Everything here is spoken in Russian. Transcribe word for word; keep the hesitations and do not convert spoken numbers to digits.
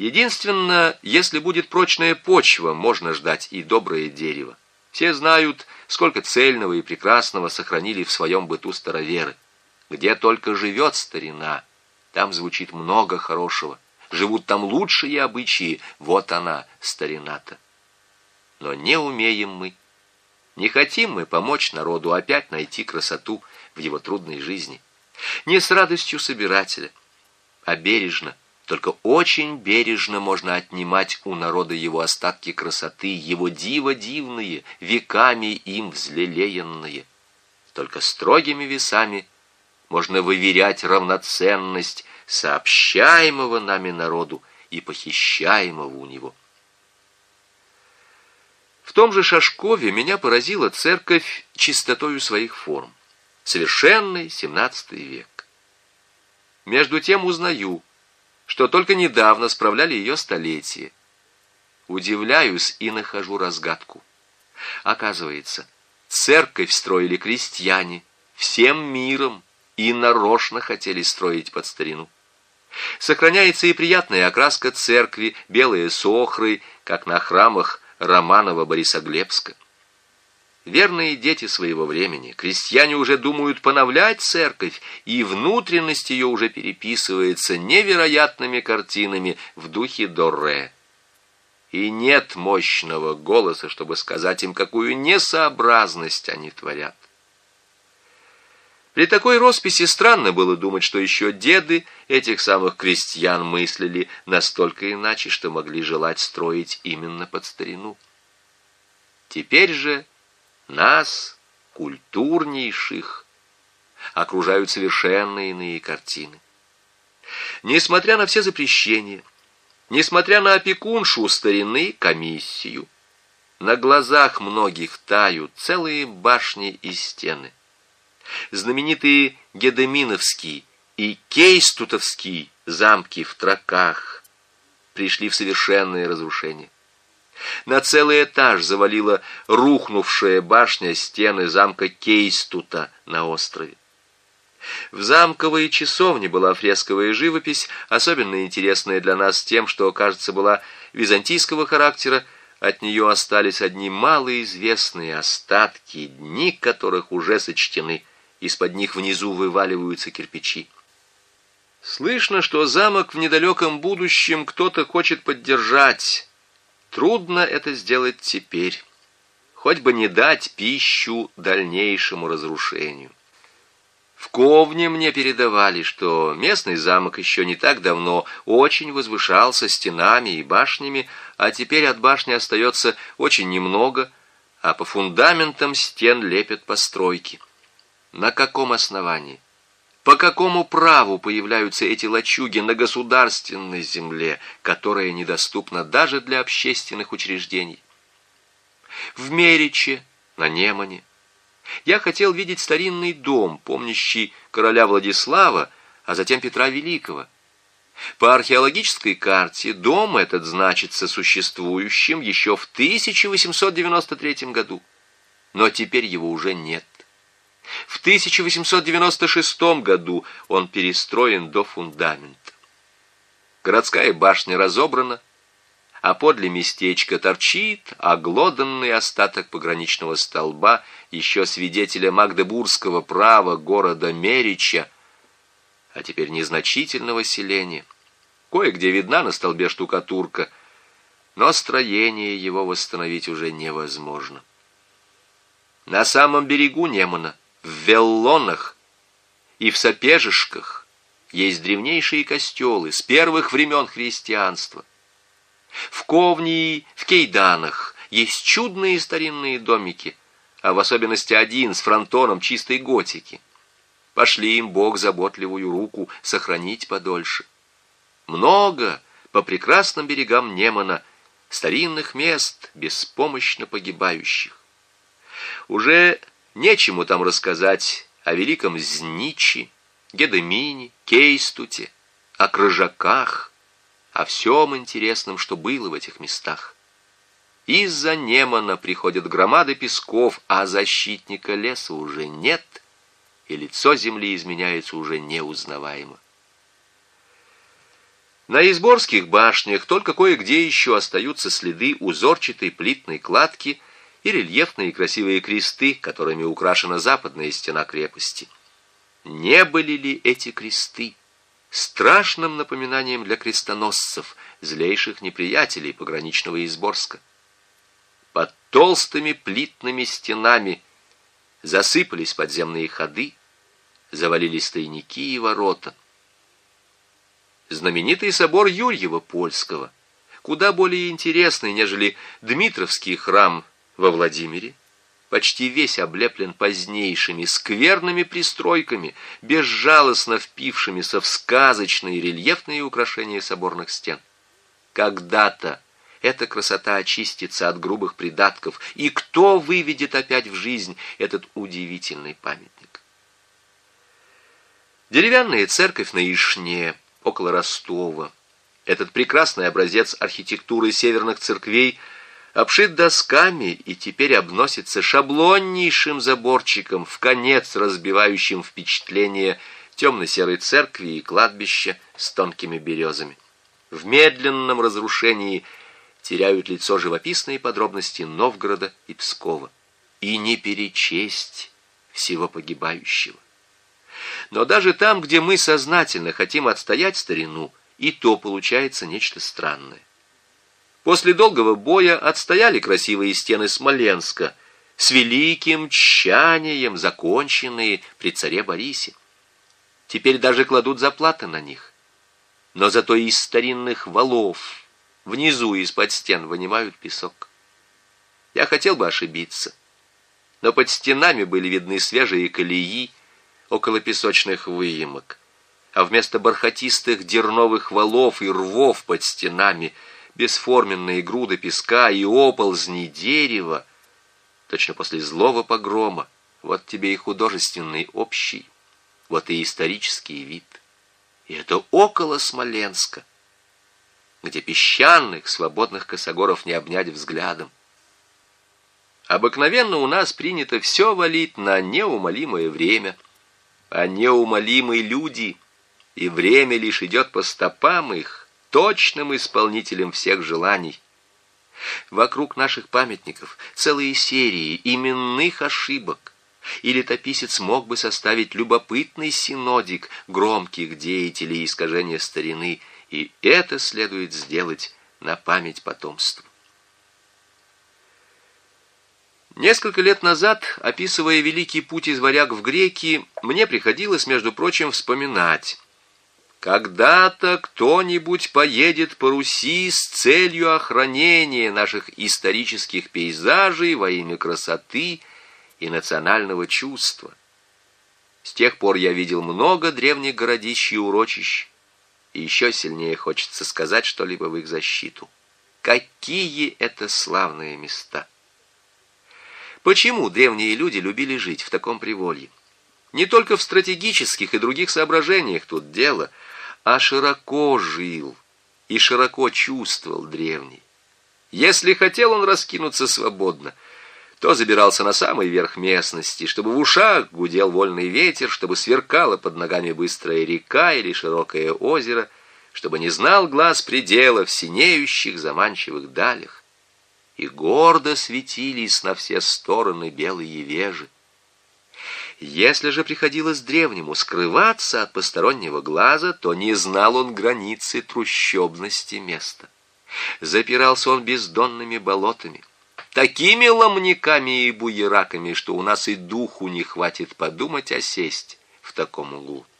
Единственно, если будет прочная почва, можно ждать и доброе дерево. Все знают, сколько цельного и прекрасного сохранили в своем быту староверы. Где только живет старина, там звучит много хорошего. Живут там лучшие обычаи, вот она, старина-то. Но не умеем мы, не хотим мы помочь народу опять найти красоту в его трудной жизни. Не с радостью собирателя, а бережно, только очень бережно можно отнимать у народа его остатки красоты, его диво дивные, веками им взлелеянные. Только строгими весами можно выверять равноценность сообщаемого нами народу и похищаемого у него. В том же Шашкове меня поразила церковь чистотою своих форм. Совершенный семнадцатый век. Между тем узнаю, что только недавно справляли ее столетие. Удивляюсь и нахожу разгадку. Оказывается, церковь строили крестьяне всем миром и нарочно хотели строить под старину. Сохраняется и приятная окраска церкви, белые сохры, как на храмах Романова-Борисоглебска. Верные дети своего времени, крестьяне уже думают поновлять церковь, и внутренность ее уже переписывается невероятными картинами в духе Дорре. И нет мощного голоса, чтобы сказать им, какую несообразность они творят. При такой росписи странно было думать, что еще деды этих самых крестьян мыслили настолько иначе, что могли желать строить именно под старину. Теперь же нас, культурнейших, окружают совершенно иные картины. Несмотря на все запрещения, несмотря на опекуншу старины, комиссию, на глазах многих тают целые башни и стены. Знаменитые Гедеминовский и Кейстутовский замки в Траках пришли в совершенное разрушение. На целый этаж завалила рухнувшая башня стены замка Кейстута на острове. В замковой часовне была фресковая живопись, особенно интересная для нас тем, что, кажется, была византийского характера. От нее остались одни малоизвестные остатки, дни которых уже сочтены. Из-под них внизу вываливаются кирпичи. Слышно, что замок в недалеком будущем кто-то хочет поддержать. Трудно это сделать теперь. Хоть бы не дать пищу дальнейшему разрушению. В Ковне мне передавали, что местный замок еще не так давно очень возвышался стенами и башнями, а теперь от башни остается очень немного, а по фундаментам стен лепят постройки. На каком основании? По какому праву появляются эти лачуги на государственной земле, которая недоступна даже для общественных учреждений? В Мериче, на Немане, я хотел видеть старинный дом, помнящий короля Владислава, а затем Петра Великого. По археологической карте дом этот значится существующим еще в тысяча восемьсот девяносто третьем году, но теперь его уже нет. В тысяча восемьсот девяносто шестом году он перестроен до фундамента. Городская башня разобрана, а подле местечка торчит оглоданный остаток пограничного столба, еще свидетеля магдебургского права города Мерича, а теперь незначительного селения. Кое-где видна на столбе штукатурка, но строение его восстановить уже невозможно. На самом берегу Немана, в Веллонах и в Сапежишках есть древнейшие костелы с первых времен христианства. В Ковне и в Кейданах есть чудные старинные домики, а в особенности один с фронтоном чистой готики. Пошли им Бог заботливую руку сохранить подольше. Много по прекрасным берегам Немана старинных мест, беспомощно погибающих. Уже нечему там рассказать о великом Зничи, Гедемине, Кейстуте, о Крыжаках, о всем интересном, что было в этих местах. Из-за Немана приходят громады песков, а защитника леса уже нет, и лицо земли изменяется уже неузнаваемо. На изборских башнях только кое-где еще остаются следы узорчатой плитной кладки и рельефные красивые кресты, которыми украшена западная стена крепости. Не были ли эти кресты страшным напоминанием для крестоносцев, злейших неприятелей пограничного Изборска? Под толстыми плитными стенами засыпались подземные ходы, завалились тайники и ворота. Знаменитый собор Юрьева Польского, куда более интересный, нежели Дмитровский храм во Владимире, почти весь облеплен позднейшими скверными пристройками, безжалостно впившимися в сказочные рельефные украшения соборных стен. Когда-то эта красота очистится от грубых придатков, и кто выведет опять в жизнь этот удивительный памятник? Деревянная церковь на Ишне, около Ростова. Этот прекрасный образец архитектуры северных церквей обшит досками и теперь обносится шаблоннейшим заборчиком, вконец разбивающим впечатление темно-серой церкви и кладбища с тонкими березами. В медленном разрушении теряют лицо живописные подробности Новгорода и Пскова. И не перечесть всего погибающего. Но даже там, где мы сознательно хотим отстоять старину, и то получается нечто странное. После долгого боя отстояли красивые стены Смоленска, с великим тщанием законченные при царе Борисе. Теперь даже кладут заплаты на них. Но зато из старинных валов внизу из-под стен вынимают песок. Я хотел бы ошибиться, но под стенами были видны свежие колеи около песочных выемок, а вместо бархатистых дерновых валов и рвов под стенами бесформенные груды песка и оползни дерева, точно после злого погрома. Вот тебе и художественный общий, вот и исторический вид. И это около Смоленска, где песчаных свободных косогоров не обнять взглядом. Обыкновенно у нас принято все валить на неумолимое время, а неумолимые люди, и время лишь идет по стопам их, точным исполнителем всех желаний. Вокруг наших памятников целые серии именных ошибок, и летописец мог бы составить любопытный синодик громких деятелей искажения старины, и это следует сделать на память потомству. Несколько лет назад, описывая великий путь из Варяг в Греки, мне приходилось, между прочим, вспоминать: когда-то кто-нибудь поедет по Руси с целью охранения наших исторических пейзажей во имя красоты и национального чувства. С тех пор я видел много древних городищ и урочищ, и еще сильнее хочется сказать что-либо в их защиту. Какие это славные места! Почему древние люди любили жить в таком приволье? Не только в стратегических и других соображениях тут дело, а широко жил и широко чувствовал древний. Если хотел он раскинуться свободно, то забирался на самый верх местности, чтобы в ушах гудел вольный ветер, чтобы сверкала под ногами быстрая река или широкое озеро, чтобы не знал глаз предела в синеющих заманчивых далях. И гордо светились на все стороны белые вежи. Если же приходилось древнему скрываться от постороннего глаза, то не знал он границы трущобности места. Запирался он бездонными болотами, такими ломниками и буераками, что у нас и духу не хватит подумать осесть в таком углу.